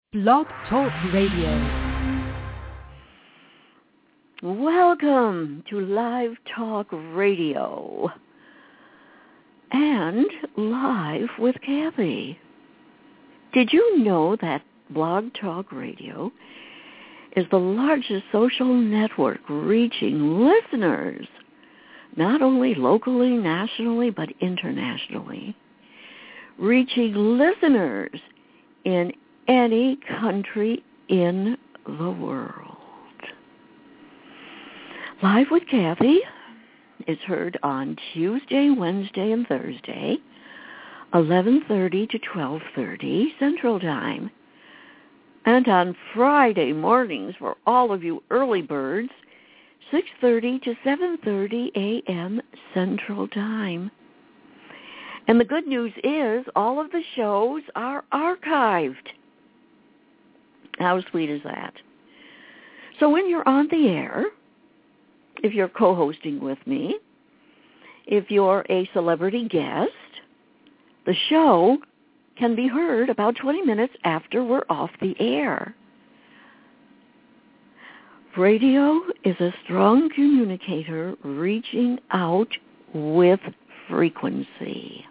Blog Talk Radio. Welcome to Live Talk Radio and Live with Kathy. Did you know that Blog Talk Radio is the largest social network reaching listeners, not only locally, nationally, but internationally, reaching listeners in any country in the world. Live with Kathy is heard on Tuesday, Wednesday, and Thursday, 11:30 to 12:30 Central Time. And on Friday mornings for all of you early birds, 6:30 to 7:30 a.m. Central Time. And the good news is all of the shows are archived. How sweet is that? So when you're on the air, if you're co-hosting with me, if you're a celebrity guest, the show can be heard about 20 minutes after we're off the air. Radio is a strong communicator reaching out with frequency.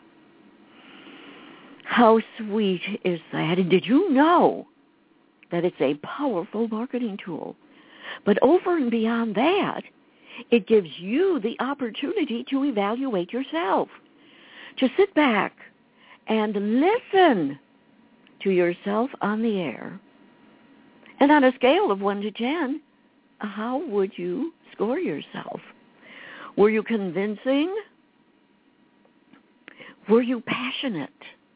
How sweet is that? And did you know that it's a powerful marketing tool? But over and beyond that, it gives you the opportunity to evaluate yourself, to sit back and listen to yourself on the air. And on a scale of 1 to 10, how would you score yourself? Were you convincing? Were you passionate?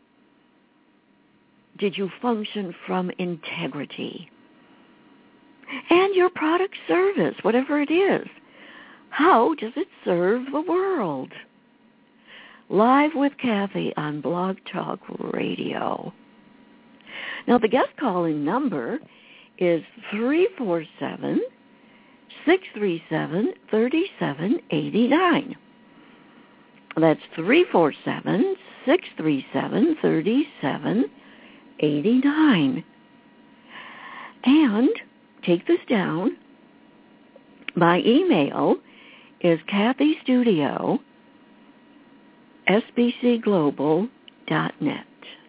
Did you function from integrity? And your product service, whatever it is, how does it serve the world? Live with Kathy on Blog Talk Radio. Now, the guest calling number is 347-637-3789. That's 347-637-3789. And take this down. My email is kathystudio@sbcglobal.net.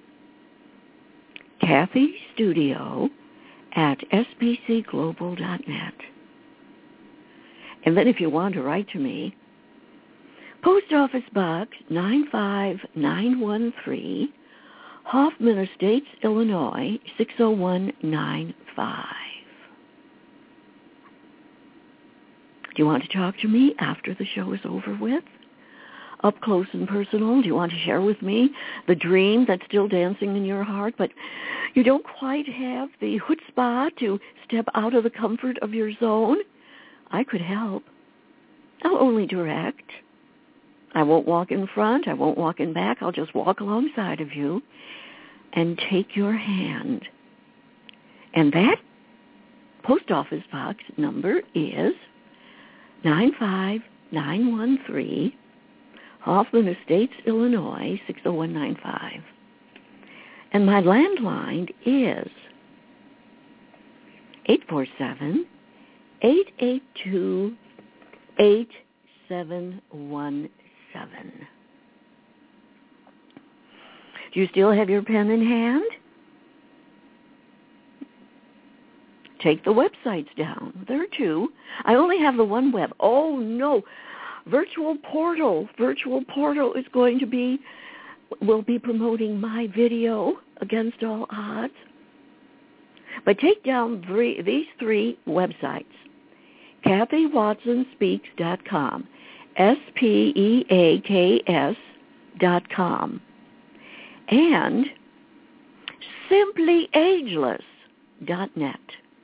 kathystudio@sbcglobal.net. And then if you want to write to me, Post Office Box 95913, Hoffman Estates, Illinois, 60195. Do you want to talk to me after the show is over with? Up close and personal? Do you want to share with me the dream that's still dancing in your heart, but you don't quite have the chutzpah to step out of the comfort of your zone? I could help. I'll only direct. I won't walk in front. I won't walk in back. I'll just walk alongside of you and take your hand. And that post office box number is 95913, Hoffman Estates, Illinois, 60195. And my landline is 847-882-8717. Do you still have your pen in hand? Take the websites down. There are two. I only have the one web. Oh, no. Virtual Portal. Virtual Portal is will be promoting my video Against All Odds. But take down these three websites. KathyWatsonSpeaks.com. SPEAKS.com. And SimplyAgeless.net.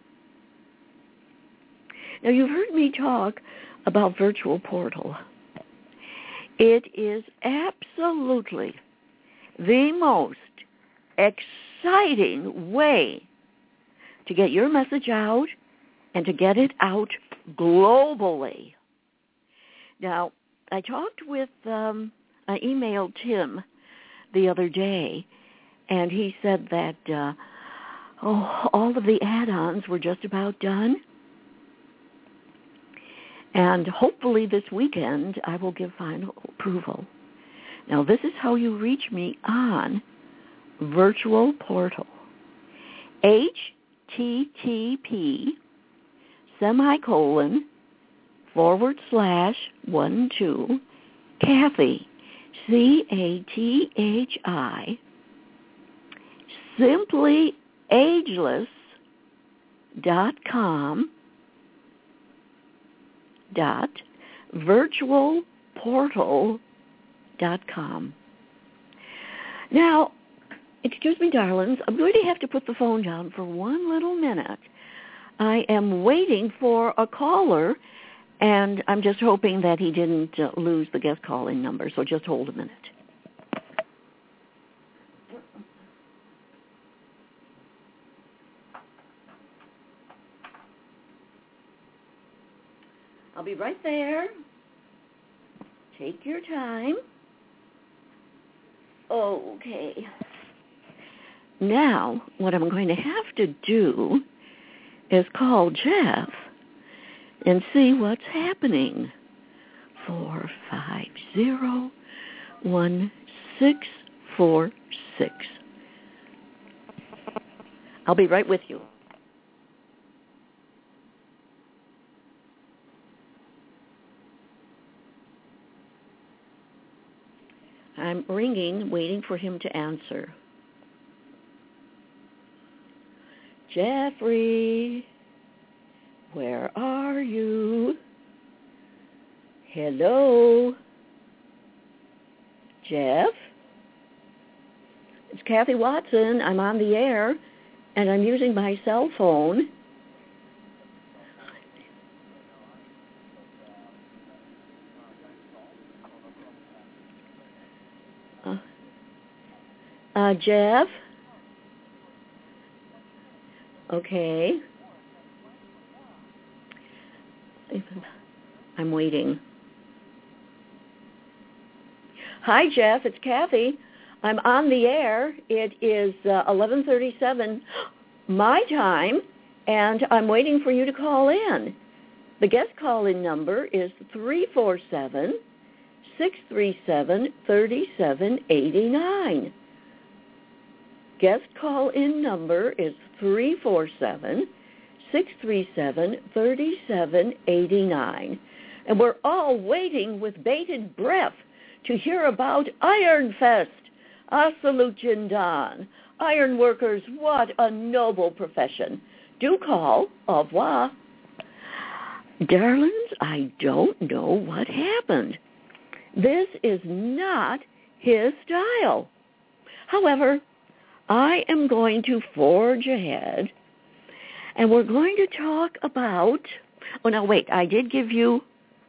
Now, you've heard me talk about Virtual Portal. It is absolutely the most exciting way to get your message out and to get it out globally. Now, I talked with, I emailed Tim the other day, and he said that all of the add-ons were just about done. And hopefully this weekend I will give final approval. Now this is how you reach me on Virtual Portal. http:///12 Kathy, CATHI, simplyageless.com .virtualportal.com. Now, excuse me, darlings, I'm going to have to put the phone down for one little minute. I am waiting for a caller, and I'm just hoping that he didn't lose the guest call-in number, so just hold a minute. I'll be right there. Take your time. Okay. Now, what I'm going to have to do is call Jeff and see what's happening. 450-1646. I'll be right with you. I'm ringing, waiting for him to answer. Jeffrey, where are you? Hello? Jeff? It's Kathy Watson. I'm on the air, and I'm using my cell phone. Jeff? Okay. I'm waiting. Hi, Jeff. It's Kathy. I'm on the air. It is 11:37 my time, and I'm waiting for you to call in. The guest call-in number is 347-637-3789. Guest call-in number is 347-637-3789. And we're all waiting with bated breath to hear about Iron Fest. I salute Jindan. Iron workers, what a noble profession. Do call. Au revoir. Darlings, I don't know what happened. This is not his style. However, I am going to forge ahead, and we're going to talk about... Oh, now, wait, I did give you...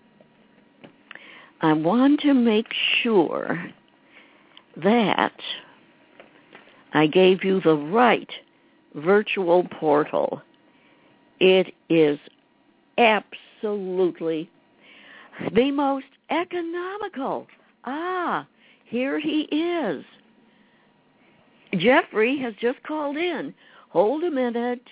I want to make sure that I gave you the right virtual portal. It is absolutely the most economical. Here he is. Jeffrey has just called in. Hold a minute.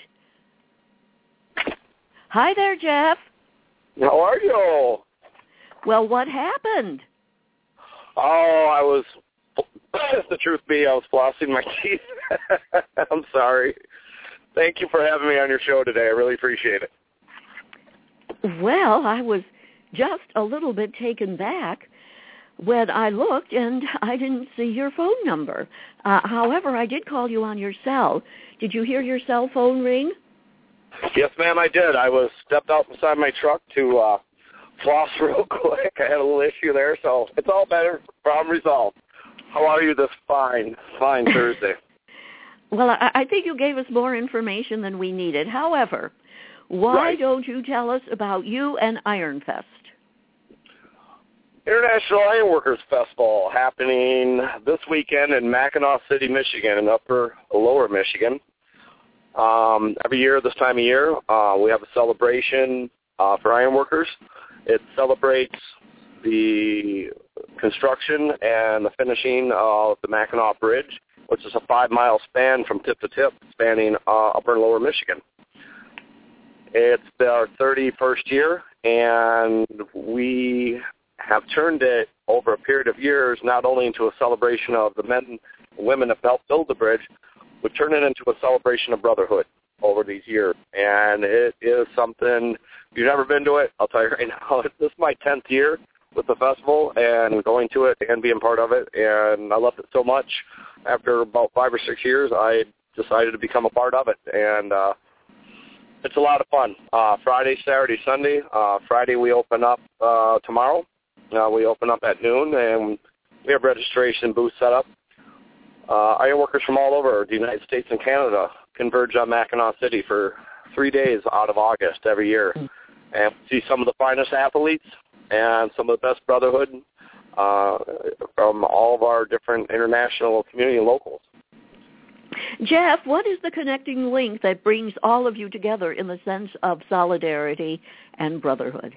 Hi there, Jeff. How are you? Well, what happened? Oh, if the truth be, I was flossing my teeth. I'm sorry. Thank you for having me on your show today. I really appreciate it. Well, I was just a little bit taken back when I looked and I didn't see your phone number. However, I did call you on your cell. Did you hear your cell phone ring? Yes, ma'am, I did. I stepped out beside my truck to floss real quick. I had a little issue there, so it's all better. Problem resolved. How are you this fine Thursday? Well, I think you gave us more information than we needed. However, why don't you tell us about you and Iron Fest? International Ironworkers Festival happening this weekend in Mackinac City, Michigan, in lower Michigan. Every year, this time of year, we have a celebration for ironworkers. It celebrates the construction and the finishing of the Mackinac Bridge which is a 5-mile span from tip to tip, spanning upper and lower Michigan. It's our 31st year, and we have turned it over a period of years not only into a celebration of the men and women that helped build the bridge, but turned it into a celebration of brotherhood over these years. And it is something, if you've never been to it, I'll tell you right now, this is my 10th year with the festival and going to it and being part of it, and I loved it so much. After about 5 or 6 years, I decided to become a part of it, and it's a lot of fun. Friday, Saturday, Sunday. Friday we open up tomorrow. We open up at noon, and we have registration booths set up. Ironworkers from all over the United States and Canada converge on Mackinac City for 3 days out of August every year, and see some of the finest athletes and some of the best brotherhood from all of our different international community and locals. Jeff, what is the connecting link that brings all of you together in the sense of solidarity and brotherhood?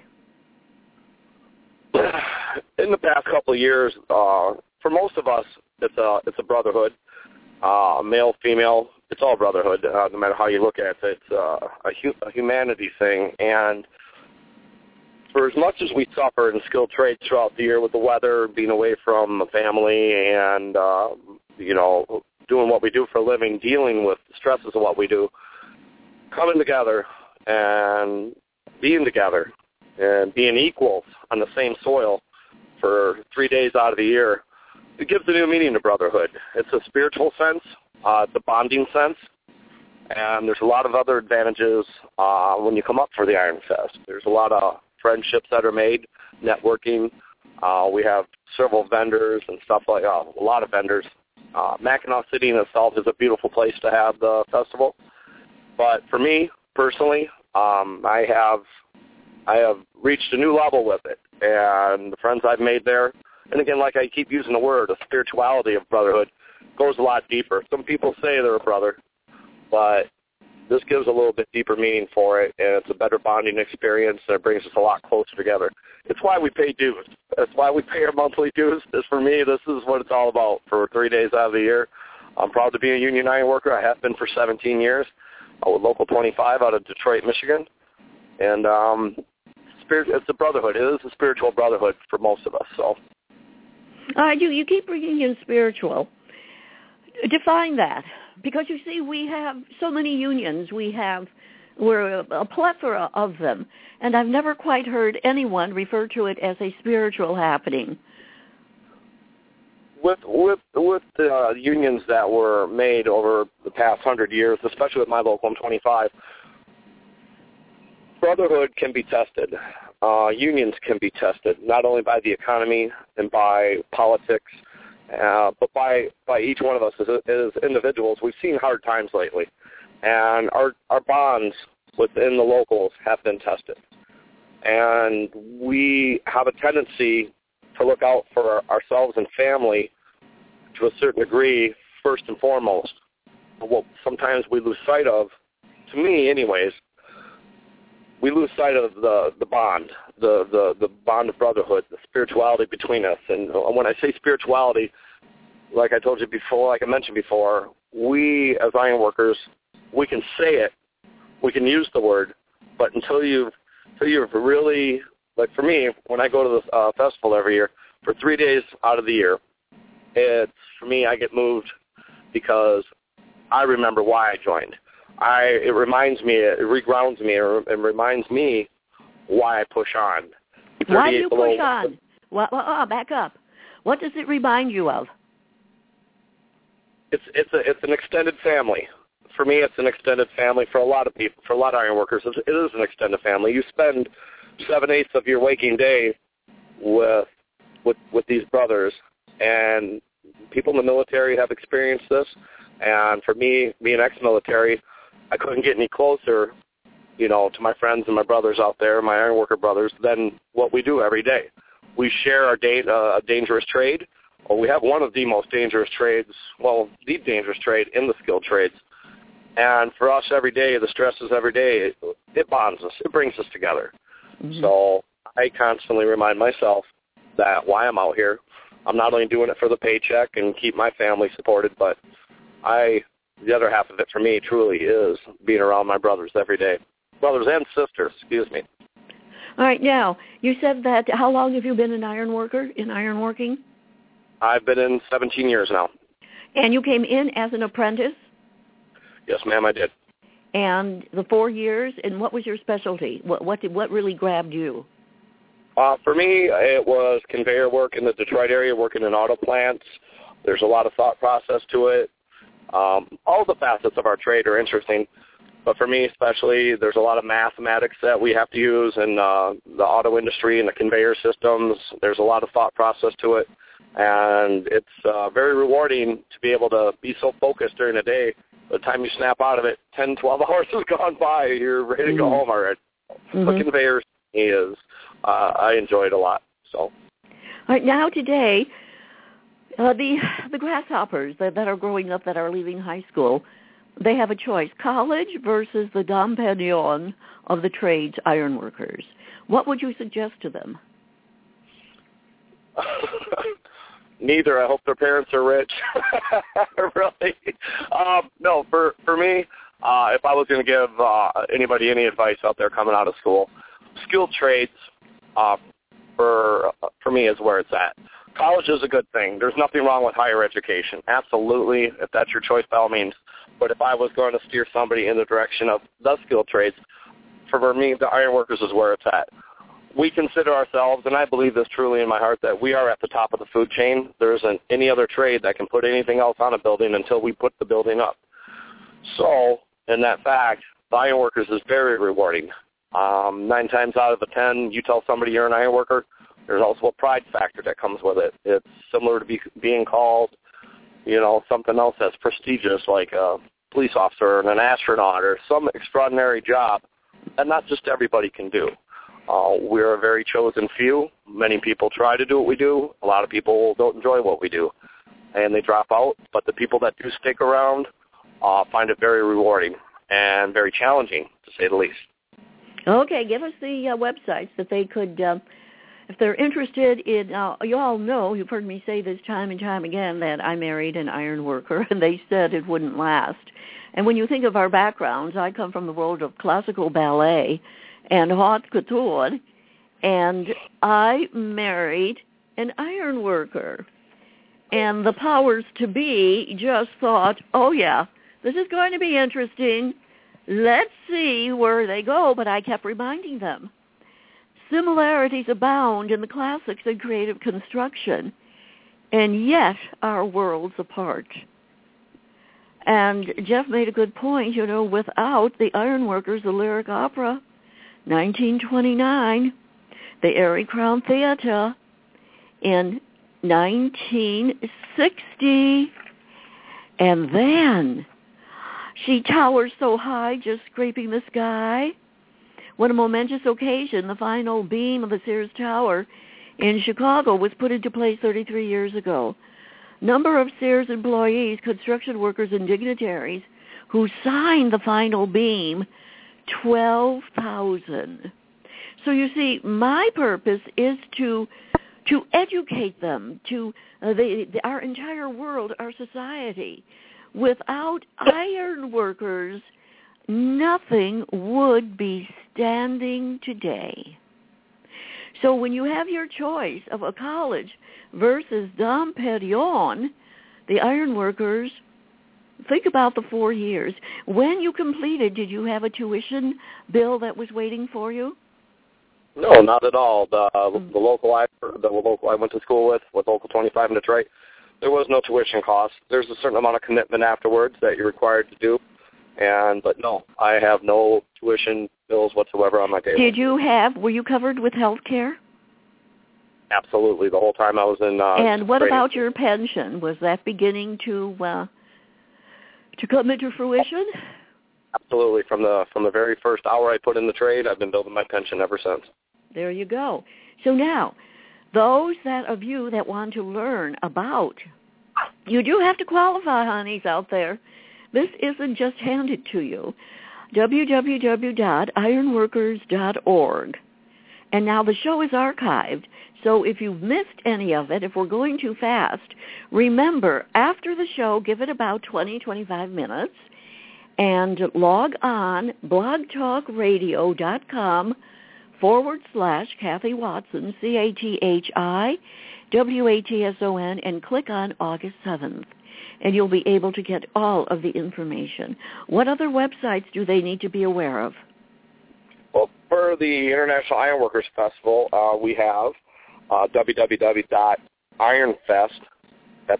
In the past couple of years, for most of us, it's a brotherhood, male, female. It's all brotherhood, no matter how you look at it. It's a humanity thing, and for as much as we suffer in skilled trades throughout the year with the weather, being away from the family, and doing what we do for a living, dealing with the stresses of what we do, coming together and being together and being equals on the same soil for 3 days out of the year, it gives a new meaning to brotherhood. It's a spiritual sense, it's a bonding sense, and there's a lot of other advantages when you come up for the Iron Fest. There's a lot of friendships that are made, networking. We have several vendors and stuff like a lot of vendors. Mackinac City in itself is a beautiful place to have the festival. But for me, personally, I have reached a new level with it. And the friends I've made there, and again, like I keep using the word, the spirituality of brotherhood goes a lot deeper. Some people say they're a brother, but this gives a little bit deeper meaning for it, and it's a better bonding experience, and it brings us a lot closer together. It's why we pay dues. That's why we pay our monthly dues. For me, this is what it's all about for 3 days out of the year. I'm proud to be a union iron worker. I have been for 17 years with Local 25 out of Detroit, Michigan. And it's a brotherhood. It is a spiritual brotherhood for most of us. So, you keep bringing in spiritual. Define that. Because, you see, we have so many unions. We're a plethora of them. And I've never quite heard anyone refer to it as a spiritual happening. With the unions that were made over the past 100 years, especially with my local 25, brotherhood can be tested. Unions can be tested, not only by the economy and by politics, but by each one of us as individuals. We've seen hard times lately, and our bonds within the locals have been tested. And we have a tendency to look out for ourselves and family to a certain degree, first and foremost. What sometimes we lose sight of, to me anyways, we lose sight of the bond, the bond of brotherhood, the spirituality between us. And when I say spirituality, like I told you before, like I mentioned before, we as iron workers, we can say it, we can use the word, but until you've really, like for me, when I go to the festival every year, for 3 days out of the year, for me, I get moved because I remember why I joined. It reminds me, it regrounds me, it reminds me why I push on. Why do you push on? Back up. What does it remind you of? It's an extended family. For me, it's an extended family. For a lot of people, for a lot of iron workers, it is an extended family. You spend 7/8 of your waking day with these brothers, and people in the military have experienced this. And for me, being ex-military, I couldn't get any closer, to my friends and my brothers out there, my ironworker brothers, than what we do every day. We share a dangerous trade, or we have one of the most dangerous trades, the dangerous trade in the skilled trades. And for us every day, the stresses every day, it bonds us. It brings us together. Mm-hmm. So I constantly remind myself that why I'm out here, I'm not only doing it for the paycheck and keep my family supported, but the other half of it for me truly is being around my brothers every day. Brothers and sisters, excuse me. All right, now, you said that, how long have you been an iron worker, in ironworking? I've been in 17 years now. And you came in as an apprentice? Yes, ma'am, I did. And the 4 years, and what was your specialty? What really grabbed you? For me, it was conveyor work in the Detroit area, working in auto plants. There's a lot of thought process to it. All the facets of our trade are interesting, but for me especially, there's a lot of mathematics that we have to use in the auto industry and the conveyor systems. There's a lot of thought process to it, and it's very rewarding to be able to be so focused during the day. By the time you snap out of it, 10, 12 hours has gone by. You're ready to go home already. The conveyor is, I enjoy it a lot. So, all right, now today, the grasshoppers that are growing up, that are leaving high school, they have a choice: college versus the Dom Perignon of the trades ironworkers. What would you suggest to them? Neither. I hope their parents are rich. Really. No, for me, if I was going to give anybody any advice out there coming out of school, skilled trades for me is where it's at. College is a good thing. There's nothing wrong with higher education. Absolutely, if that's your choice, by all means. But if I was going to steer somebody in the direction of the skilled trades, for me, the ironworkers is where it's at. We consider ourselves, and I believe this truly in my heart, that we are at the top of the food chain. There isn't any other trade that can put anything else on a building until we put the building up. So, in that fact, the ironworkers is very rewarding. 9 times out of the 10, you tell somebody you're an ironworker, there's also a pride factor that comes with it. It's similar to being called, something else that's prestigious, like a police officer and an astronaut or some extraordinary job that not just everybody can do. We're a very chosen few. Many people try to do what we do. A lot of people don't enjoy what we do, and they drop out. But the people that do stick around find it very rewarding and very challenging, to say the least. Okay, give us the websites that they could, if they're interested in, you all know, you've heard me say this time and time again, that I married an iron worker, and they said it wouldn't last. And when you think of our backgrounds, I come from the world of classical ballet and haute couture, and I married an iron worker. And the powers to be just thought, oh yeah, this is going to be interesting. Let's see where they go, but I kept reminding them. Similarities abound in the classics and creative construction, and yet our worlds apart. And Jeff made a good point, without the ironworkers, the lyric opera, 1929, the Erie Crown Theater in 1960, and then She Towers So High, Just Scraping the Sky. What a momentous occasion. The final beam of the Sears Tower in Chicago was put into place 33 years ago. Number of Sears employees, construction workers, and dignitaries who signed the final beam, 12,000. So you see, my purpose is to educate them, to our entire world, our society. Without iron workers, nothing would be standing today. So when you have your choice of a college versus Dom Perignon, the iron workers, think about the 4 years. When you completed, did you have a tuition bill that was waiting for you? No, not at all. The local I went to school with Local 25 in Detroit, there was no tuition cost. There's a certain amount of commitment afterwards that you're required to do. But no, I have no tuition bills whatsoever on my table. Were you covered with health care? Absolutely, the whole time I was in And what training. about your pension? Was that beginning to come into fruition? Absolutely. From the very first hour I put in the trade, I've been building my pension ever since. There you go. So now, those of you that want to learn about, you do have to qualify, honeys, out there. This isn't just handed to you. www.ironworkers.org. And now the show is archived, so if you've missed any of it, if we're going too fast, remember, after the show, give it about 20, 25 minutes, and log on blogtalkradio.com/Kathy Watson, CathyWatson, and click on August 7th. And you'll be able to get all of the information. What other websites do they need to be aware of? Well, for the International Ironworkers Festival, we have www.ironfest, that's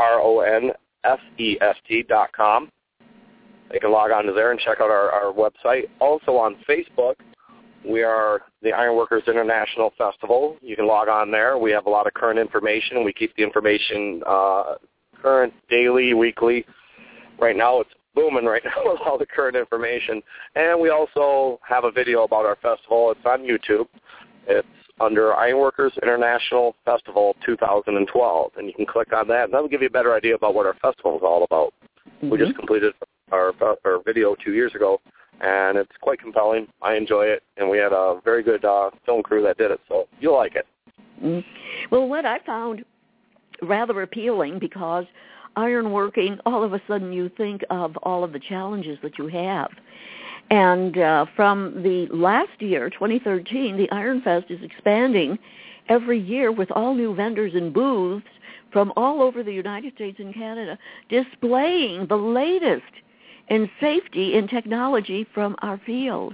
IRONFEST.com. They can log on to there and check out our website. Also on Facebook, we are the Ironworkers International Festival. You can log on there. We have a lot of current information. We keep the information current, daily, weekly. Right now it's booming right now with all the current information. And we also have a video about our festival. It's on YouTube. It's under Ironworkers International Festival 2012. And you can click on that, and that'll give you a better idea about what our festival is all about. Mm-hmm. We just completed our video 2 years ago, and it's quite compelling. I enjoy it, and we had a very good film crew that did it, so you'll like it. Mm-hmm. Well, what I found rather appealing, because ironworking, all of a sudden you think of all of the challenges that you have. And from the last year, 2013, the Iron Fest is expanding every year with all new vendors and booths from all over the United States and Canada, displaying the latest in safety and technology from our field.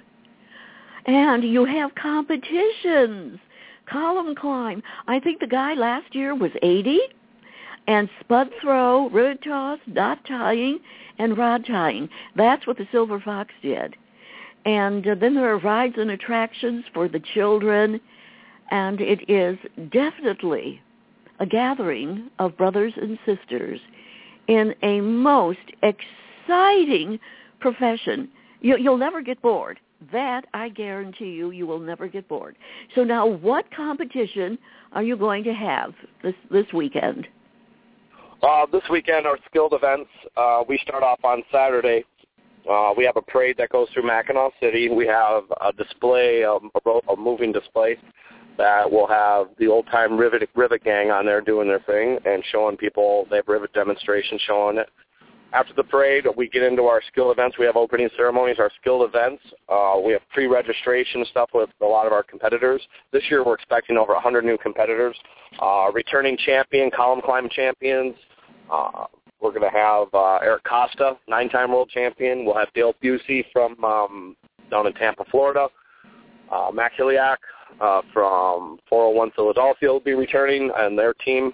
And you have competitions. Column climb. I think the guy last year was 80. And spud throw, rivet toss, knot tying, and rod tying. That's what the Silver Fox did. And then there are rides and attractions for the children. And it is definitely a gathering of brothers and sisters in a most exciting profession. You'll never get bored. That, I guarantee you, you will never get bored. So now, what competition are you going to have this weekend? This weekend, our skilled events, we start off on Saturday. We have a parade that goes through Mackinac City. We have a display, a moving display, that will have the old-time rivet gang on there doing their thing and showing people. They have rivet demonstrations showing it. After the parade, we get into our skill events. We have opening ceremonies, our skilled events. We have pre-registration stuff with a lot of our competitors. This year we're expecting over 100 new competitors. Returning champion, column climb champions. We're going to have Eric Costa, 9-time world champion. We'll have Dale Busey from down in Tampa, Florida. Mac Hiliak from 401 Philadelphia will be returning, and their team.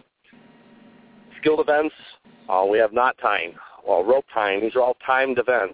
Skilled events, we have knot tying. Well, rope tying. These are all timed events.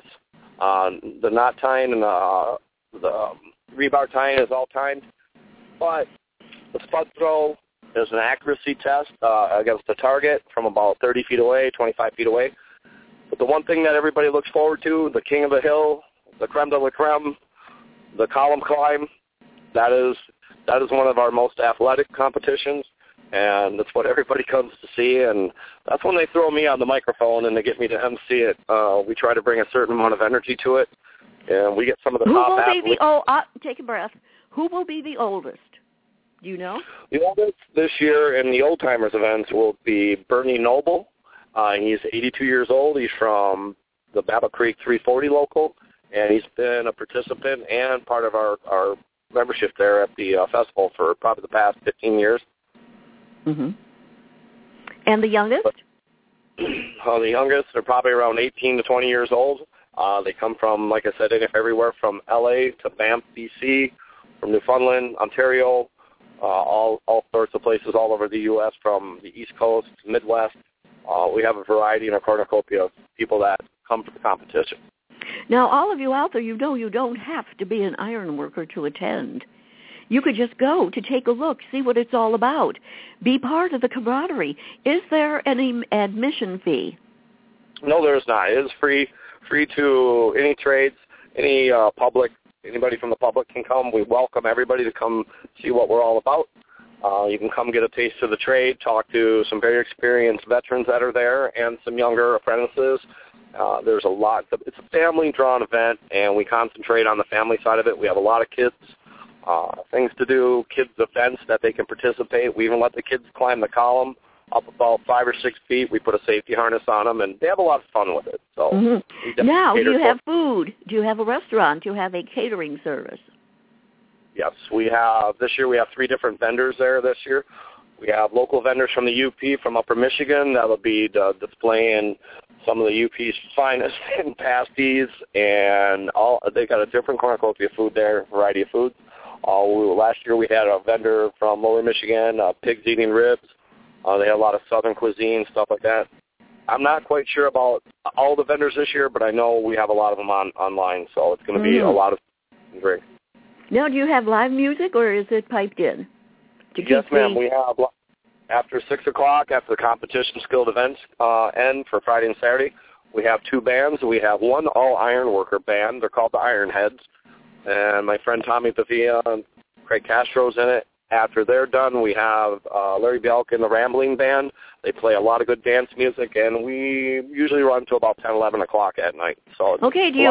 The knot tying and the rebar tying is all timed. But the spud throw is an accuracy test against the target from about 30 feet away, 25 feet away. But the one thing that everybody looks forward to, the king of the hill, the creme de la creme, the column climb, that is one of our most athletic competitions. And that's what everybody comes to see, and that's when they throw me on the microphone and they get me to MC it. We try to bring a certain amount of energy to it, and we get some of the top athletes. Take a breath. Who will be the oldest? Do you know? The oldest this year in the old-timers events will be Bernie Noble. He's 82 years old. He's from the Battle Creek 340 local, and he's been a participant and part of our membership there at the festival for probably the past 15 years. Mm-hmm. And the youngest? The youngest, they're probably around 18 to 20 years old. They come from, like I said, everywhere from L.A. to Banff, B.C., from Newfoundland, Ontario, all sorts of places all over the U.S., from the East Coast, Midwest. We have a variety in our cornucopia of people that come for the competition. Now, all of you out there, you know you don't have to be an iron worker to attend. You could just go to take a look, see what it's all about, be part of the camaraderie. Is there any admission fee? No, there is not. It is free to any trades, any public. Anybody from the public can come. We welcome everybody to come see what we're all about. You can come get a taste of the trade, talk to some very experienced veterans that are there, and some younger apprentices. There's a lot. It's a family-drawn event, and we concentrate on the family side of it. We have a lot of kids. things to do, kids' events that they can participate. We even let the kids climb the column up about 5 or 6 feet. We put a safety harness on them, and they have a lot of fun with it. So Now, do you have food? Do you have a restaurant? Do you have a catering service? Yes, we have. This year we have 3 different vendors there this year. We have local vendors from the UP from Upper Michigan that will be displaying some of the UP's finest in pasties, and they got a different cornucopia of food there, variety of foods. Last year we had a vendor from Lower Michigan, pigs eating ribs. They had a lot of southern cuisine, stuff like that. I'm not quite sure about all the vendors this year, but I know we have a lot of them online, so it's going to be a lot of great. Now, do you have live music, or is it piped in? Yes, ma'am. We have, after 6 o'clock, after the competition skilled events end for Friday and Saturday, we have 2 bands. We have one all-ironworker band. They're called the Ironheads. And my friend Tommy Pavia and Craig Castro's in it. After they're done, we have Larry Bielk and the Rambling Band. They play a lot of good dance music, and we usually run to about 10, 11 o'clock at night. So okay, did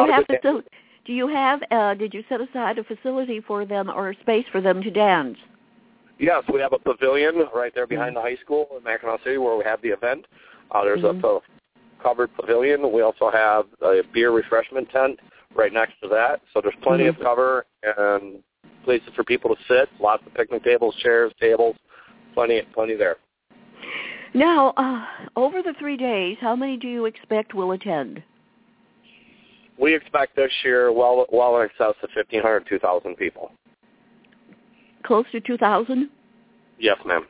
you set aside a facility for them or a space for them to dance? Yes, we have a pavilion right there behind the high school in Mackinac City where we have the event. There's a covered pavilion. We also have a beer refreshment tent right next to that. So there's plenty of cover and places for people to sit, lots of picnic tables, chairs, tables, plenty there. Now, over the 3 days, how many do you expect will attend? We expect this year well in excess of 1,500, 2,000 people. Close to 2,000? Yes, ma'am.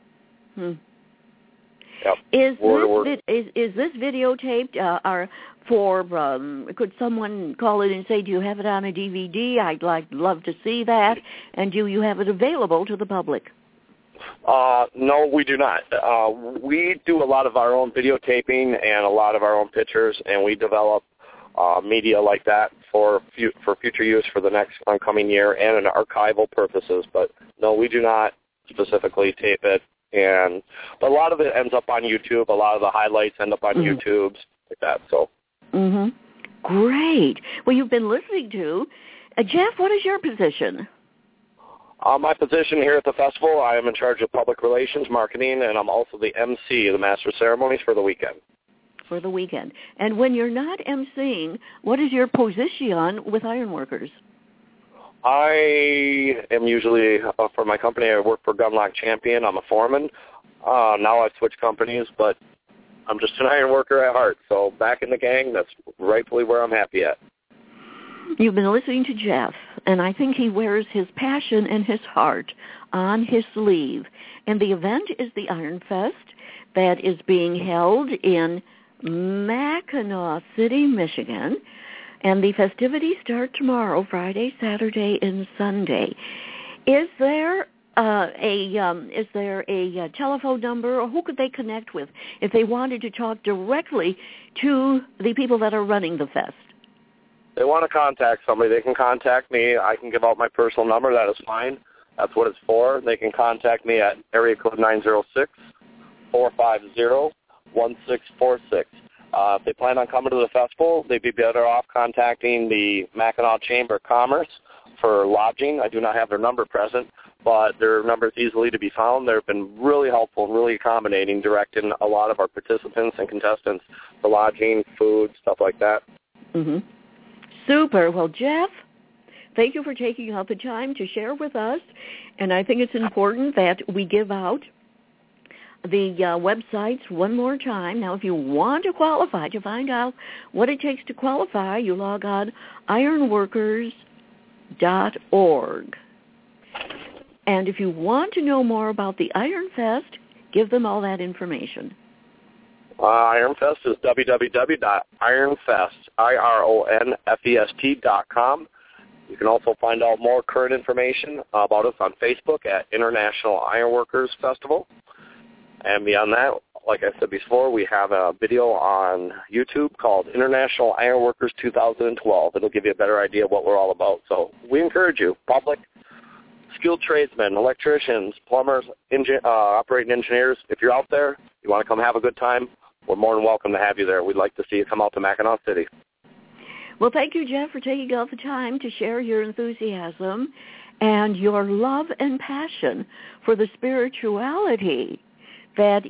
Yep. Is this videotaped? Could someone call in and say, do you have it on a DVD? I'd love to see that. And do you have it available to the public? No, we do not. We do a lot of our own videotaping and a lot of our own pictures, and we develop media like that for future use for the next oncoming year and in archival purposes. But no, we do not specifically tape it. But a lot of it ends up on YouTube. A lot of the highlights end up on YouTube, like that. So. Great. Well, you've been listening to Jeff. What is your position? My position here at the festival, I am in charge of public relations, marketing, and I'm also the MC, the Master of Ceremonies for the weekend. For the weekend. And when you're not MCing, what is your position with Ironworkers? I am usually, for my company, I work for Gunlock Champion. I'm a foreman. Now I've switched companies, but I'm just an iron worker at heart. So back in the gang, that's rightfully where I'm happy at. You've been listening to Jeff, and I think he wears his passion and his heart on his sleeve. And the event is the Iron Fest that is being held in Mackinac City, Michigan. And the festivities start tomorrow, Friday, Saturday, and Sunday. Is there a telephone number, or who could they connect with if they wanted to talk directly to the people that are running the fest? They want to contact somebody, they can contact me. I can give out my personal number. That is fine. That's what it's for. They can contact me at area code 906-450-1646. If they plan on coming to the festival, they'd be better off contacting the Mackinac Chamber of Commerce for lodging. I do not have their number present, but their number is easily to be found. They've been really helpful, really accommodating, directing a lot of our participants and contestants to lodging, food, stuff like that. Super. Well, Jeff, thank you for taking out the time to share with us, and I think it's important that we give out the websites one more time. Now, if you want to qualify, to find out what it takes to qualify, you log on ironworkers.org. And if you want to know more about the Iron Fest, give them all that information. Iron Fest is www.ironfest.com. You can also find out more current information about us on Facebook at International Ironworkers Festival. And beyond that, like I said before, we have a video on YouTube called International Ironworkers 2012. It'll give you a better idea of what we're all about. So we encourage you, public, skilled tradesmen, electricians, plumbers, operating engineers, if you're out there, you want to come have a good time, we're more than welcome to have you there. We'd like to see you come out to Mackinac City. Well, thank you, Jeff, for taking out the time to share your enthusiasm. and your love and passion for the spirituality that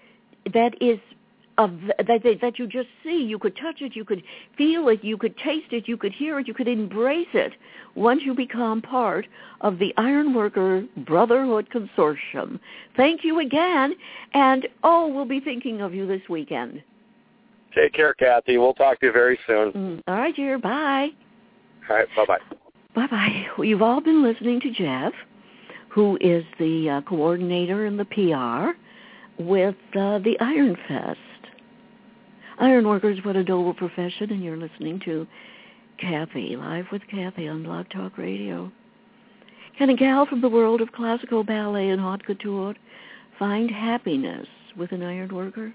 you just see. You could touch it, you could feel it, you could taste it, you could hear it, you could embrace it once you become part of the Ironworker Brotherhood Consortium. Thank you again, and we'll be thinking of you this weekend. Take care, Kathy. We'll talk to you very soon. All right, dear. Bye. All right, bye-bye. Bye-bye. Well, you've all been listening to Jeff, who is the coordinator and the PR with the Iron Fest. Ironworkers, what a noble profession, and you're listening to Kathy, Live with Kathy on Blog Talk Radio. Can a gal from the world of classical ballet and haute couture find happiness with an ironworker?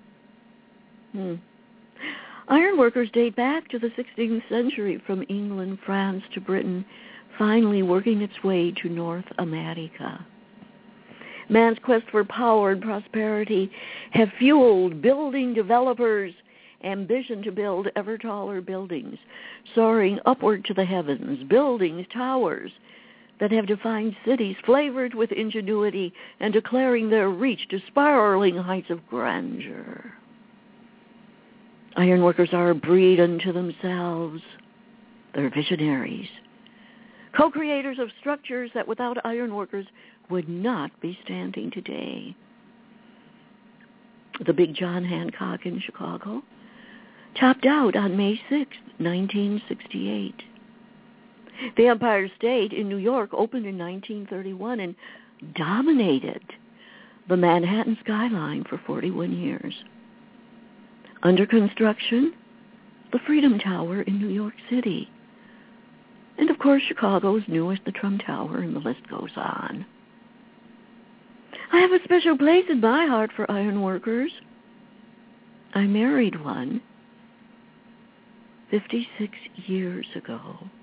Ironworkers date back to the 16th century, from England, France to Britain, finally working its way to North America. Man's quest for power and prosperity have fueled building developers' ambition to build ever taller buildings, soaring upward to the heavens, buildings, towers that have defined cities flavored with ingenuity and declaring their reach to spiraling heights of grandeur. Ironworkers are a breed unto themselves. They're visionaries, co-creators of structures that without ironworkers would not be standing today. The Big John Hancock in Chicago topped out on May 6, 1968. The Empire State in New York opened in 1931 and dominated the Manhattan skyline for 41 years. Under construction, the Freedom Tower in New York City. And, of course, Chicago's newest, the Trump Tower, and the list goes on. I have a special place in my heart for ironworkers. I married one 56 years ago.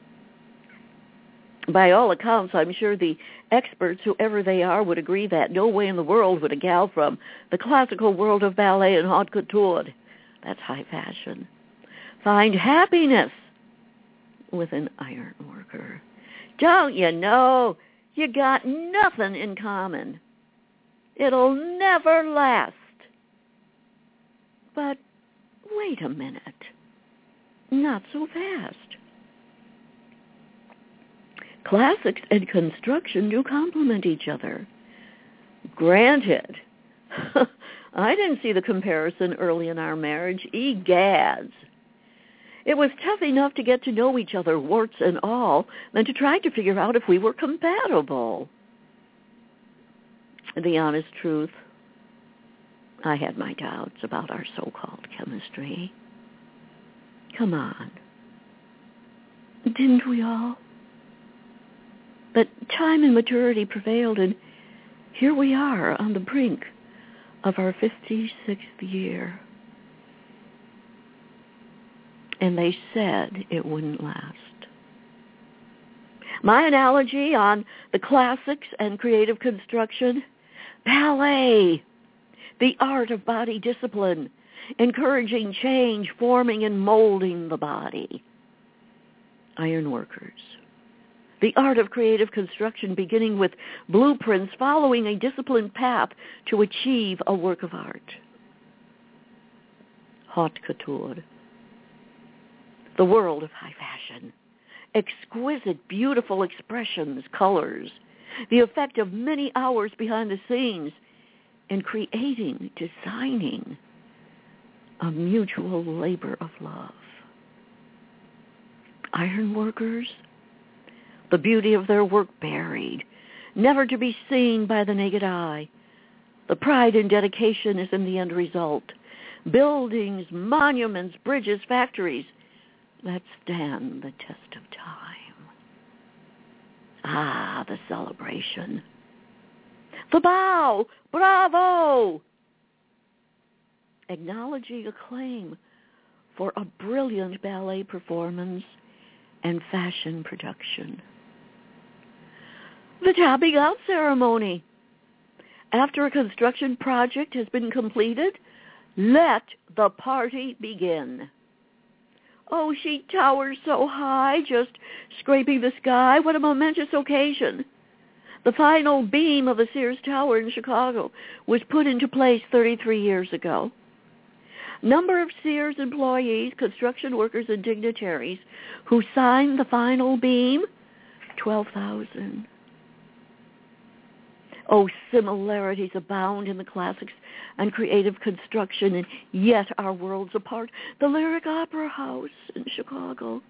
By all accounts, I'm sure the experts, whoever they are, would agree that no way in the world would a gal from the classical world of ballet and haute couture, that's high fashion, find happiness with an ironworker. Don't you know, you got nothing in common. It'll never last. But wait a minute. Not so fast. Classics and construction do complement each other. Granted, I didn't see the comparison early in our marriage. Egads. It was tough enough to get to know each other, warts and all, than to try to figure out if we were compatible. The honest truth, I had my doubts about our so-called chemistry. Come on. Didn't we all? But time and maturity prevailed, and here we are on the brink of our 56th year. And they said it wouldn't last. My analogy on the classics and creative construction, ballet, the art of body discipline, encouraging change, forming and molding the body. Ironworkers, the art of creative construction, beginning with blueprints, following a disciplined path to achieve a work of art. Haute couture, the world of high fashion, exquisite, beautiful expressions, colors, the effect of many hours behind the scenes in creating, designing a mutual labor of love. Ironworkers, the beauty of their work buried, never to be seen by the naked eye. The pride and dedication is in the end result. Buildings, monuments, bridges, factories that stand the test of time. Ah, the celebration. The bow, bravo! Acknowledging acclaim for a brilliant ballet performance and fashion production. The topping out ceremony. After a construction project has been completed, let the party begin. Oh, she towers so high, just scraping the sky. What a momentous occasion. The final beam of the Sears Tower in Chicago was put into place 33 years ago. Number of Sears employees, construction workers, and dignitaries who signed the final beam, 12,000. Oh, similarities abound in the classics and creative construction, and yet our worlds apart. The Lyric Opera House in Chicago,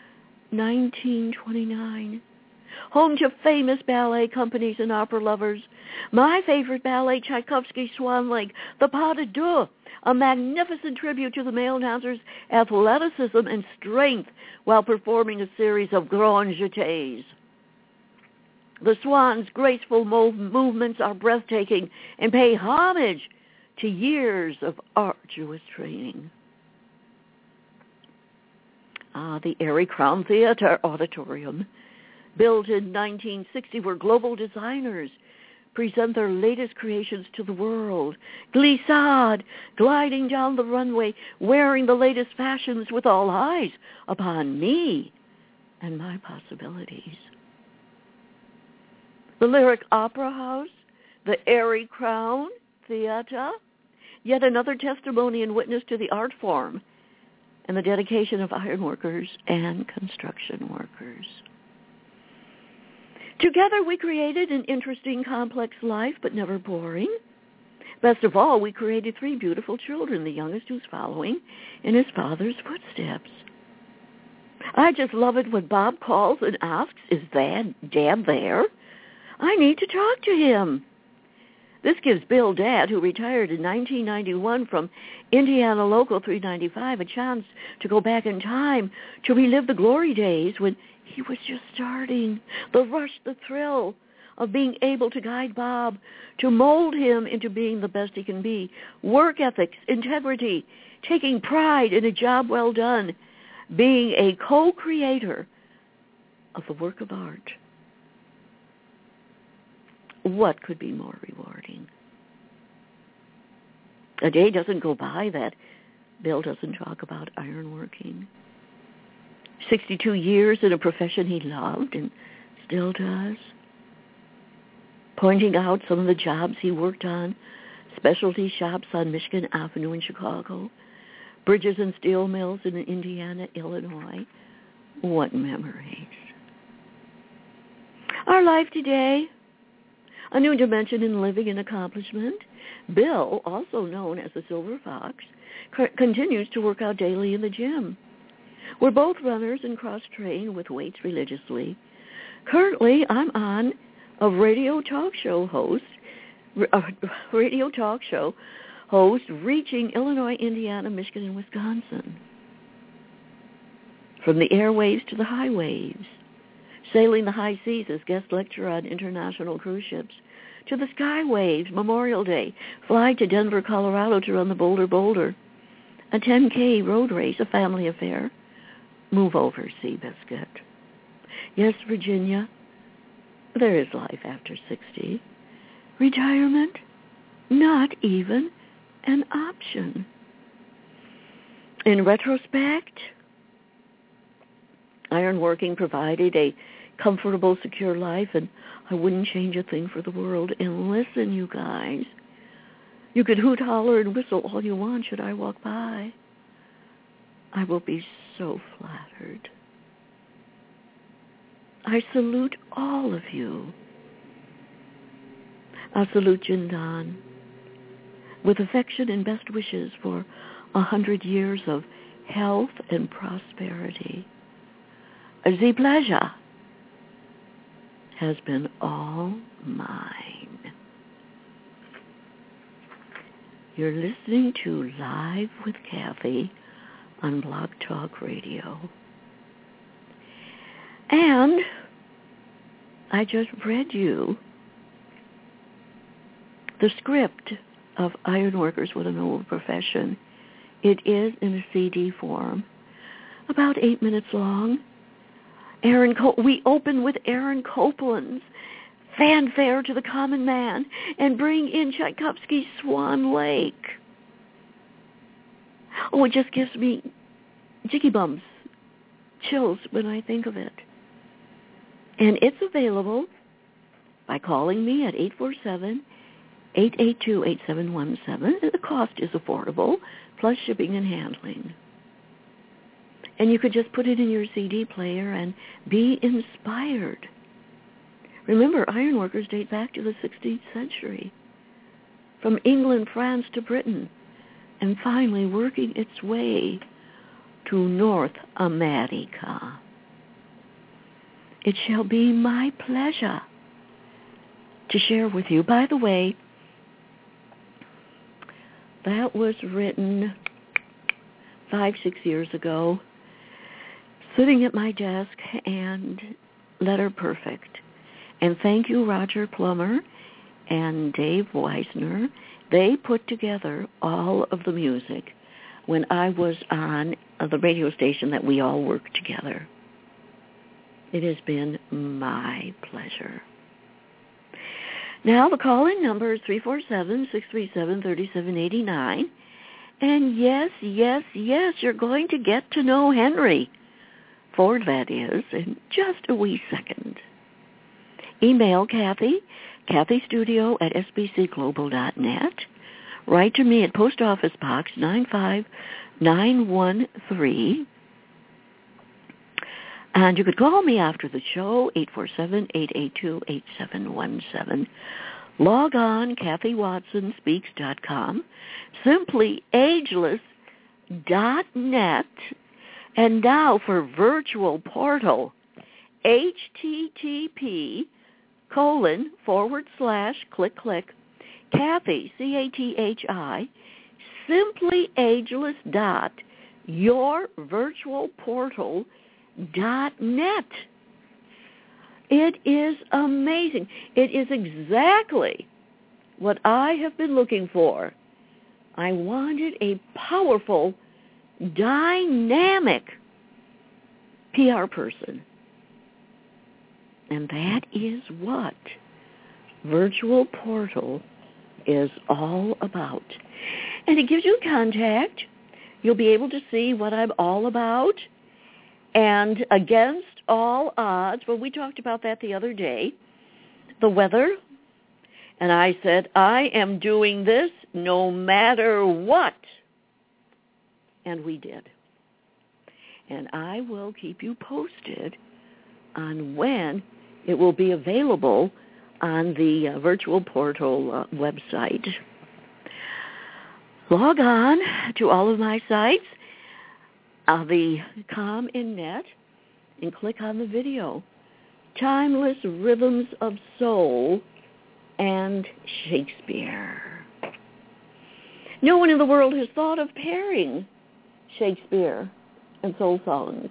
1929. Home to famous ballet companies and opera lovers. My favorite ballet, Tchaikovsky's Swan Lake, the Pas de Deux, a magnificent tribute to the male dancer's athleticism and strength while performing a series of grands jetés. The Swan's graceful movements are breathtaking and pay homage to years of arduous training. The Airy Crown Theater Auditorium, built in 1960, where global designers present their latest creations to the world. Glissade, gliding down the runway, wearing the latest fashions with all eyes upon me and my possibilities. The Lyric Opera House, the Airy Crown Theater, yet another testimony and witness to the art form and the dedication of ironworkers and construction workers. Together we created an interesting, complex life, but never boring. Best of all, we created 3 beautiful children, the youngest who's following in his father's footsteps. I just love it when Bob calls and asks, "Is Dad there? I need to talk to him." This gives Bill Dad, who retired in 1991 from Indiana Local 395, a chance to go back in time to relive the glory days when he was just starting. The rush, the thrill of being able to guide Bob, to mold him into being the best he can be. Work ethics, integrity, taking pride in a job well done, being a co-creator of the work of art. What could be more rewarding? A day doesn't go by that Bill doesn't talk about ironworking. 62 years in a profession he loved and still does. Pointing out some of the jobs he worked on, specialty shops on Michigan Avenue in Chicago, bridges and steel mills in Indiana, Illinois. What memories. Our life today, a new dimension in living and accomplishment. Bill, also known as the Silver Fox, continues to work out daily in the gym. We're both runners and cross-train with weights religiously. Currently, I'm on a radio talk show host reaching Illinois, Indiana, Michigan, and Wisconsin. From the airwaves to the highwaves, sailing the high seas as guest lecturer on international cruise ships, to the Skywaves, Memorial Day, fly to Denver, Colorado to run the Boulder, a 10K road race, a family affair, move over, Seabiscuit. Yes, Virginia, there is life after 60. Retirement, not even an option. In retrospect, ironworking provided a comfortable, secure life, and I wouldn't change a thing for the world. And listen, you guys, you could hoot, holler, and whistle all you want should I walk by. I will be so flattered. I salute all of you. I salute Jindan with affection and best wishes for 100 years of health and prosperity. The pleasure has been all mine. You're listening to Live with Kathy on Blog Talk Radio. And I just read you the script of Ironworkers with a Noble Profession. It is in a CD form, about 8 minutes long. We open with Aaron Copland's Fanfare to the Common Man and bring in Tchaikovsky's Swan Lake. Oh, it just gives me jiggy bumps, chills when I think of it. And it's available by calling me at 847-882-8717. The cost is affordable, plus shipping and handling. And you could just put it in your CD player and be inspired. Remember, ironworkers date back to the 16th century, from England, France to Britain, and finally working its way to North America. It shall be my pleasure to share with you. By the way, that was written 5-6 years ago, sitting at my desk, and letter perfect. And thank you, Roger Plummer and Dave Weisner. They put together all of the music when I was on the radio station that we all worked together. It has been my pleasure. Now, the call-in number is 347-637-3789. And yes, you're going to get to know Henry Ford, that is, in just a wee second. Email Kathy, kathystudio@sbcglobal.net. Write to me at Post Office Box 95913. And you could call me after the show, 847-882-8717. Log on, KathyWatsonSpeaks.com, SimplyAgeless.net, and now for virtual portal, http:// Kathy, CATHI, simplyAgeless.yourvirtualportal.net. It is amazing. It is exactly what I have been looking for. I wanted a powerful, dynamic PR person. And that is what Virtual Portal is all about. And it gives you contact. You'll be able to see what I'm all about. And against all odds, well, we talked about that the other day, the weather. And I said, I am doing this no matter what. And we did. And I will keep you posted on when it will be available on the Virtual Portal website. Log on to all of my sites, the Com in Net, and click on the video, Timeless Rhythms of Soul and Shakespeare. No one in the world has thought of pairing Shakespeare and soul songs.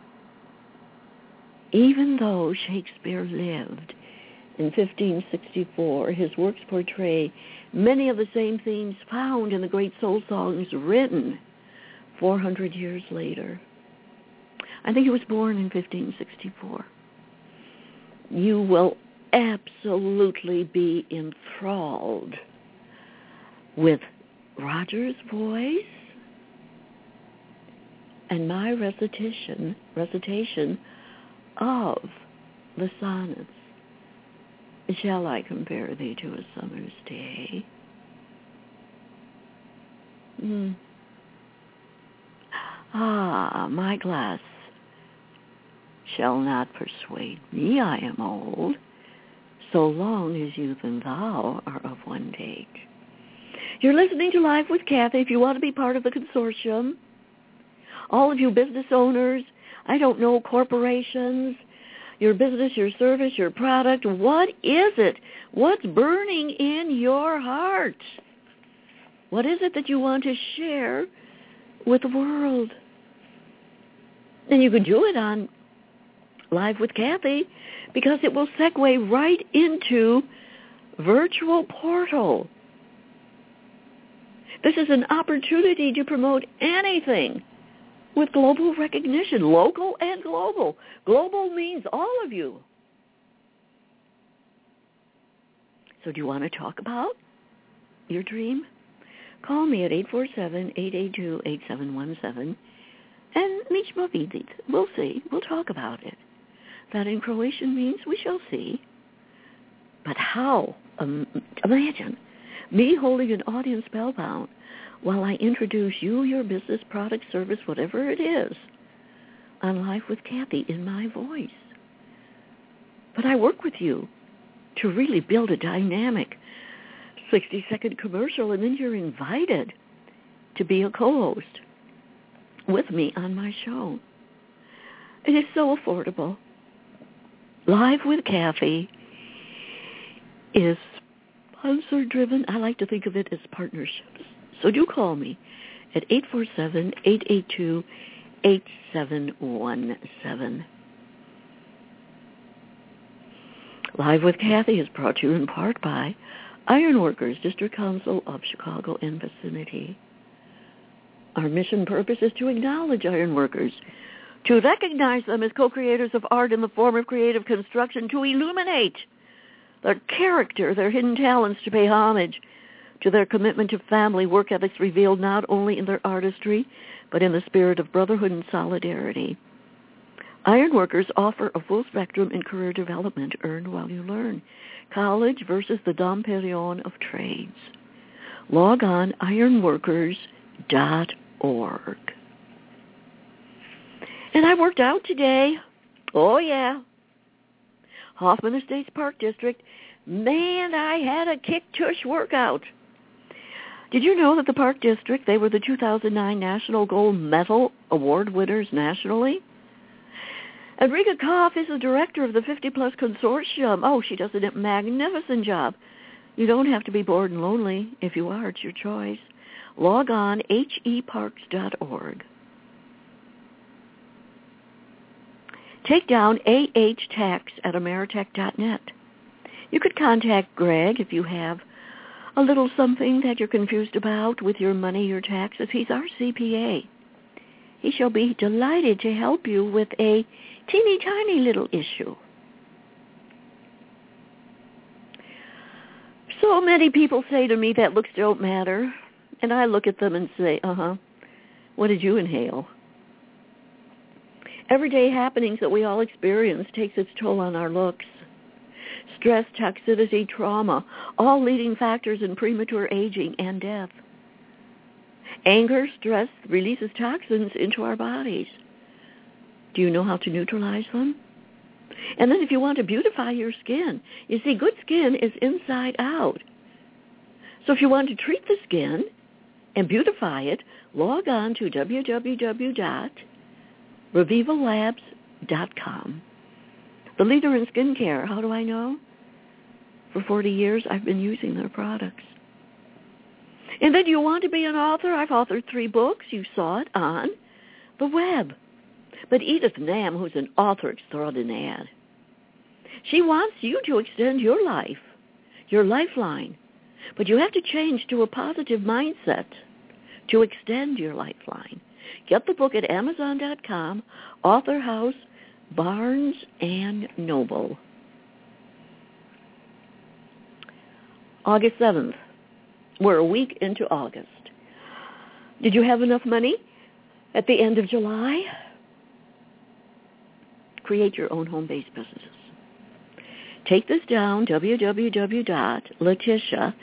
Even though Shakespeare lived in 1564, his works portray many of the same themes found in the great soul songs written 400 years later. I think he was born in 1564. You will absolutely be enthralled with Roger's voice and my recitation of the sonnets. Shall I compare thee to a summer's day? My glass shall not persuade me I am old, so long as youth and thou are of one date. You're listening to Live with Kathy. If you want to be part of the consortium, all of you business owners, I don't know, corporations, your business, your service, your product, what is it? What's burning in your heart? What is it that you want to share with the world? And you can do it on Live with Kathy because it will segue right into Virtual Portal. This is an opportunity to promote anything with global recognition, local and global. Global means all of you. So do you want to talk about your dream? Call me at 847-882-8717. And nici vidit. We'll see. We'll talk about it. That in Croatian means we shall see. But how? Imagine me holding an audience spellbound while I introduce you, your business, product, service, whatever it is, on Live with Kathy in my voice. But I work with you to really build a dynamic 60-second commercial, and then you're invited to be a co-host with me on my show. It is so affordable. Live with Kathy is sponsor-driven. I like to think of it as partnerships. So do call me at 847-882-8717. Live with Kathy is brought to you in part by Ironworkers, District Council of Chicago and vicinity. Our mission purpose is to acknowledge ironworkers, to recognize them as co-creators of art in the form of creative construction, to illuminate their character, their hidden talents, to pay homage to their commitment to family work ethics revealed not only in their artistry, but in the spirit of brotherhood and solidarity. Ironworkers offer a full spectrum in career development. Earn while you learn. College versus the Dom Perignon of trades. Log on ironworkers.org. And I worked out today. Oh, yeah. Hoffman Estates Park District. Man, I had a kick-tush workout. Did you know that the Park District, they were the 2009 National Gold Medal Award winners nationally? Enrica Koff is the director of the 50-Plus Consortium. Oh, she does a magnificent job. You don't have to be bored and lonely. If you are, it's your choice. Log on heparks.org. Take down ahtax@ameritech.net. You could contact Greg if you have a little something that you're confused about with your money, your taxes. He's our CPA. He shall be delighted to help you with a teeny tiny little issue. So many people say to me that looks don't matter. And I look at them and say, what did you inhale? Everyday happenings that we all experience takes its toll on our looks. Stress, toxicity, trauma, all leading factors in premature aging and death. Anger, stress releases toxins into our bodies. Do you know how to neutralize them? And then if you want to beautify your skin, you see, good skin is inside out. So if you want to treat the skin and beautify it, log on to www.revivalabs.com. The leader in skincare. How do I know? For 40 years, I've been using their products. And then you want to be an author? I've authored 3 books. You saw it on the web. But Edith Nam, who's an author extraordinaire, she wants you to extend your life, your lifeline. But you have to change to a positive mindset to extend your lifeline. Get the book at Amazon.com, Author House, Barnes and Noble. August 7th. We're a week into August. Did you have enough money at the end of July? Create your own home-based businesses. Take this down, www.Leticia,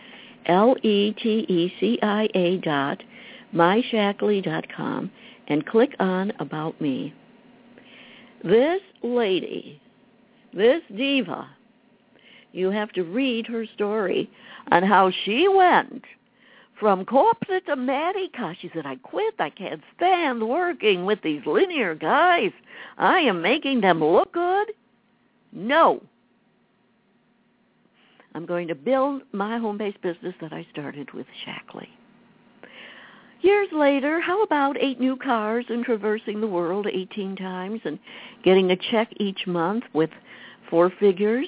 LETECIA.myshackley.com, and click on About Me. This lady, this diva, you have to read her story on how she went from corporate to America. She said, I quit. I can't stand working with these linear guys. I am making them look good. No. I'm going to build my home-based business that I started with Shackley. Years later, how about 8 new cars and traversing the world 18 times and getting a check each month with 4 figures?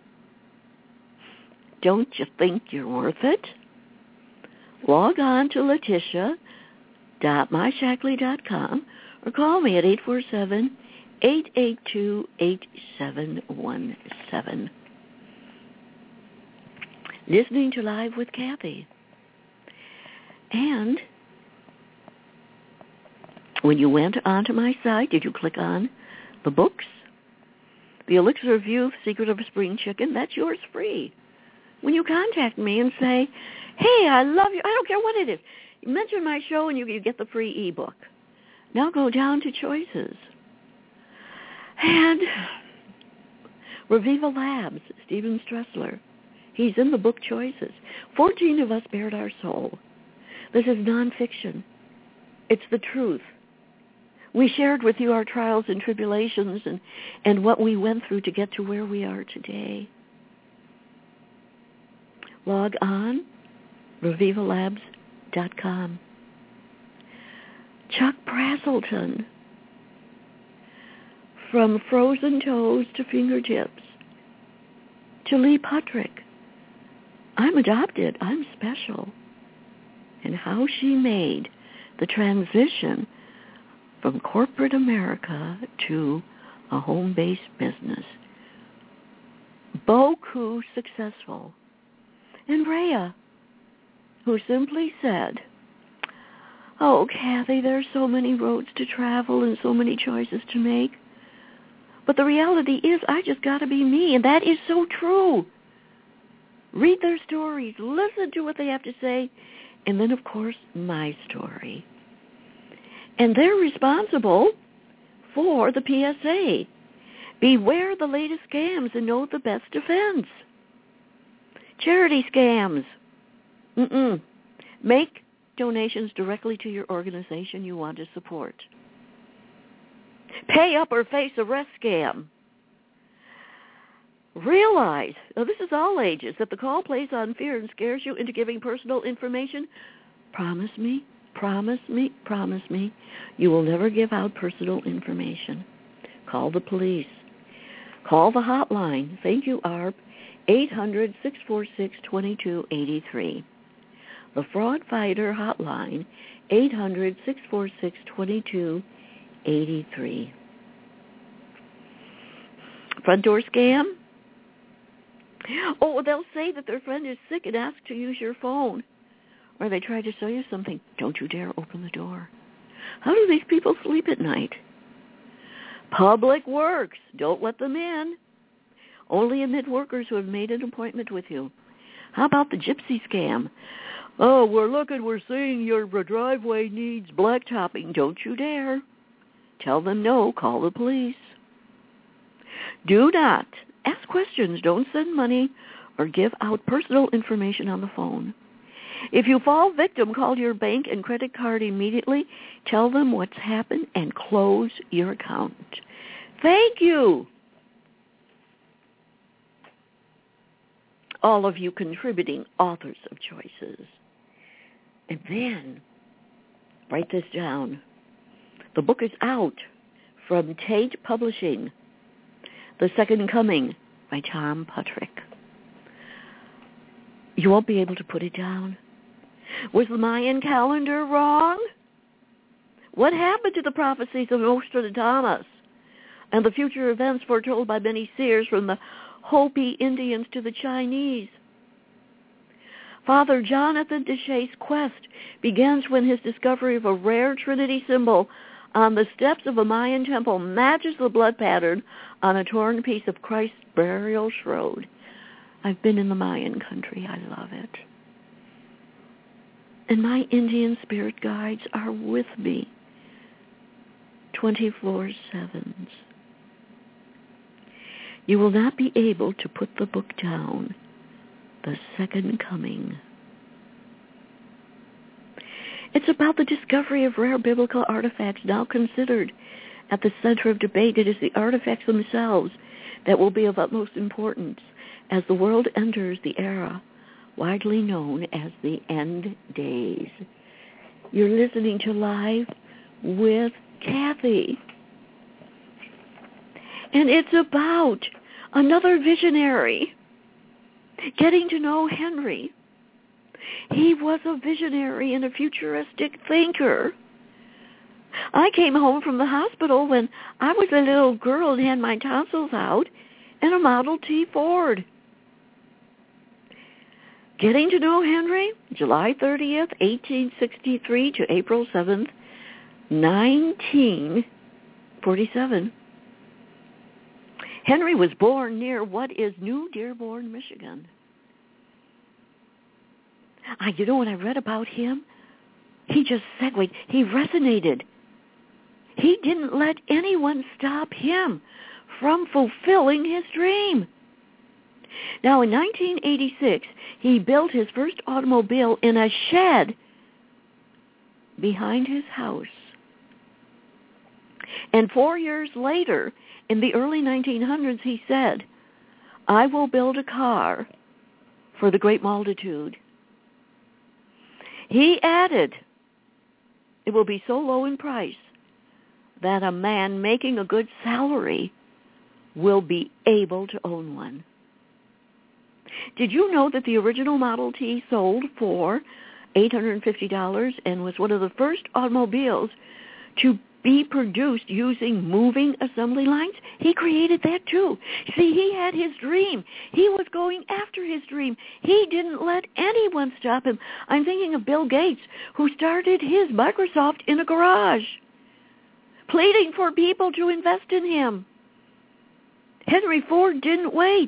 Don't you think you're worth it? Log on to Leticia.myshackley.com or call me at 847-882-8717. Listening to Live with Kathy. And When you went onto my site, did you click on the books? The Elixir of Youth, Secret of a Spring Chicken, that's yours free. When you contact me and say, hey, I love you, I don't care what it is, you mention my show and you get the free ebook. Now go down to choices. And Reviva Labs, Stephen Stressler, he's in the book Choices. 14 of us bared our soul. This is nonfiction. It's the truth. We shared with you our trials and tribulations and what we went through to get to where we are today. Log on, revivalabs.com. Chuck Brazelton, from frozen toes to fingertips, to Lee Putrick, I'm adopted, I'm special, and how she made the transition from corporate America to a home-based business. Beaucoup successful. And Rhea, who simply said, oh, Kathy, there's so many roads to travel and so many choices to make. But the reality is I just got to be me, and that is so true. Read their stories, listen to what they have to say, and then, of course, my story. And they're responsible for the PSA. Beware the latest scams and know the best defense. Charity scams. Make donations directly to your organization you want to support. Pay up or face arrest scam. Realize, this is all ages, that the call plays on fear and scares you into giving personal information. Promise me, promise me, promise me, you will never give out personal information. Call the police. Call the hotline. Thank you, ARP. 800-646-2283. The Fraud Fighter hotline, 800-646-2283. Front door scam? Oh, they'll say that their friend is sick and ask to use your phone. Or they try to sell you something. Don't you dare open the door. How do these people sleep at night? Public Works. Don't let them in. Only admit workers who have made an appointment with you. How about the gypsy scam? Oh, we're seeing your driveway needs blacktopping. Don't you dare. Tell them no. Call the police. Do not ask questions. Don't send money or give out personal information on the phone. If you fall victim, call your bank and credit card immediately. Tell them what's happened and close your account. Thank you. All of you contributing authors of choices. And then, write this down. The book is out from Tate Publishing, The Second Coming by Tom Putrick. You won't be able to put it down. Was the Mayan calendar wrong? What happened to the prophecies of Nostradamus and the future events foretold by many seers from the Hopi Indians to the Chinese? Father Jonathan Deshae's quest begins when his discovery of a rare Trinity symbol on the steps of a Mayan temple matches the blood pattern on a torn piece of Christ's burial shroud. I've been in the Mayan country. I love it. And my Indian spirit guides are with me 24/7. You will not be able to put the book down. The Second Coming. It's about the discovery of rare biblical artifacts now considered at the center of debate. It is the artifacts themselves that will be of utmost importance as the world enters the era widely known as the end days. You're listening to Live with Kathy. And it's about another visionary getting to know Henry. He was a visionary and a futuristic thinker. I came home from the hospital when I was a little girl and had my tonsils out in a Model T Ford. Getting to know Henry, July 30th, 1863 to April 7th, 1947, Henry was born near what is New Dearborn, Michigan. You know, when I read about him, he just segued. He resonated. He didn't let anyone stop him from fulfilling his dream. Now, in 1986, he built his first automobile in a shed behind his house. And 4 years later, in the early 1900s, he said, I will build a car for the great multitude. He added, it will be so low in price that a man making a good salary will be able to own one. Did you know that the original Model T sold for $850 and was one of the first automobiles to be produced using moving assembly lines? He created that too. See, he had his dream. He was going after his dream. He didn't let anyone stop him. I'm thinking of Bill Gates, who started his Microsoft in a garage, pleading for people to invest in him. Henry Ford didn't wait.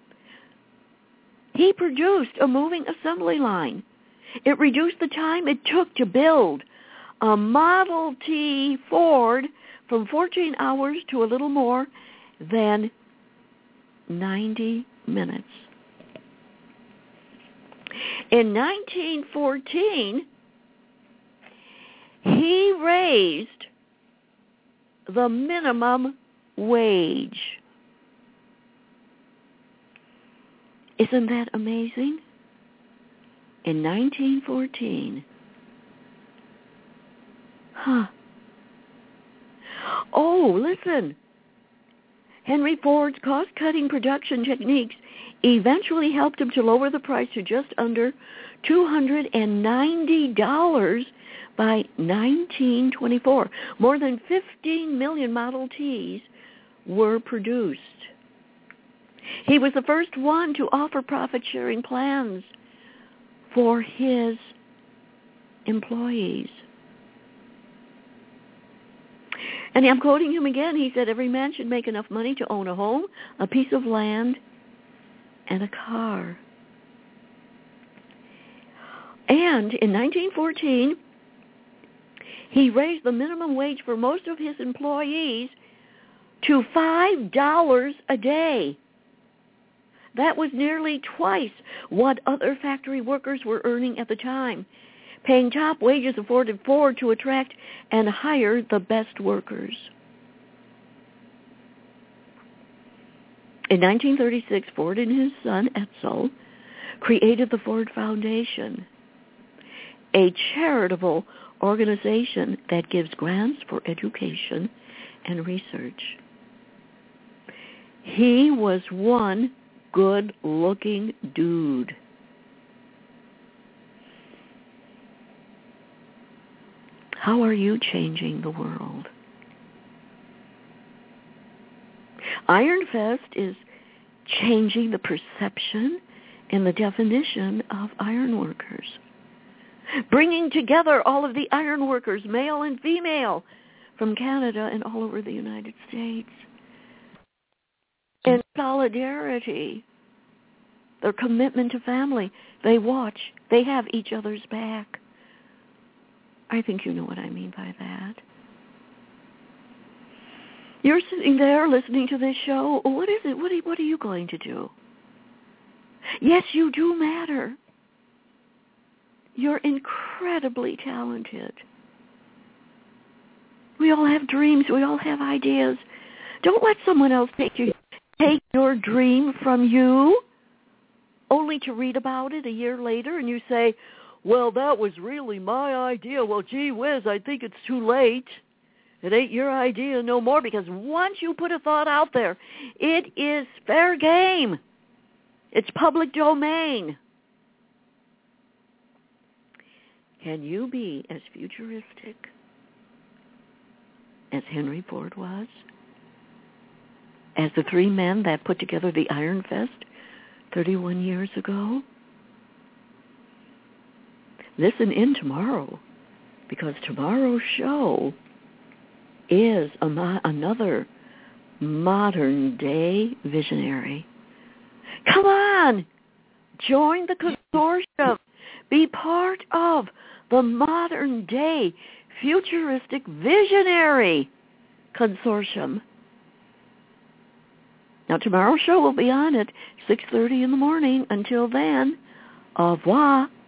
He produced a moving assembly line. It reduced the time it took to build a Model T Ford from 14 hours to a little more than 90 minutes. In 1914, he raised the minimum wage. Isn't that amazing? In 1914. Oh, listen. Henry Ford's cost-cutting production techniques eventually helped him to lower the price to just under $290 by 1924. More than 15 million Model Ts were produced. He was the first one to offer profit-sharing plans for his employees. And I'm quoting him again. He said, every man should make enough money to own a home, a piece of land, and a car. And in 1914, he raised the minimum wage for most of his employees to $5 a day. That was nearly twice what other factory workers were earning at the time. Paying top wages afforded Ford to attract and hire the best workers. In 1936, Ford and his son, Edsel, created the Ford Foundation, a charitable organization that gives grants for education and research. He was one good-looking dude. How are you changing the world? Iron Fest is changing the perception and the definition of iron workers, bringing together all of the iron workers, male and female, from Canada and all over the United States. In solidarity, their commitment to family, they watch, they have each other's back. I think you know what I mean by that. You're sitting there listening to this show. What is it? What are you going to do? Yes, you do matter. You're incredibly talented. We all have dreams. We all have ideas. Don't let someone else take your dream from you, only to read about it a year later and you say, well, that was really my idea. Well, gee whiz, I think it's too late. It ain't your idea no more, because once you put a thought out there, it is fair game. It's public domain. Can you be as futuristic as Henry Ford was? As the three men that put together the Iron Fest 31 years ago? Listen in tomorrow because tomorrow's show is another modern-day visionary. Come on! Join the consortium. Be part of the modern-day futuristic visionary consortium. Now, tomorrow's show will be on at 6:30 in the morning. Until then, au revoir.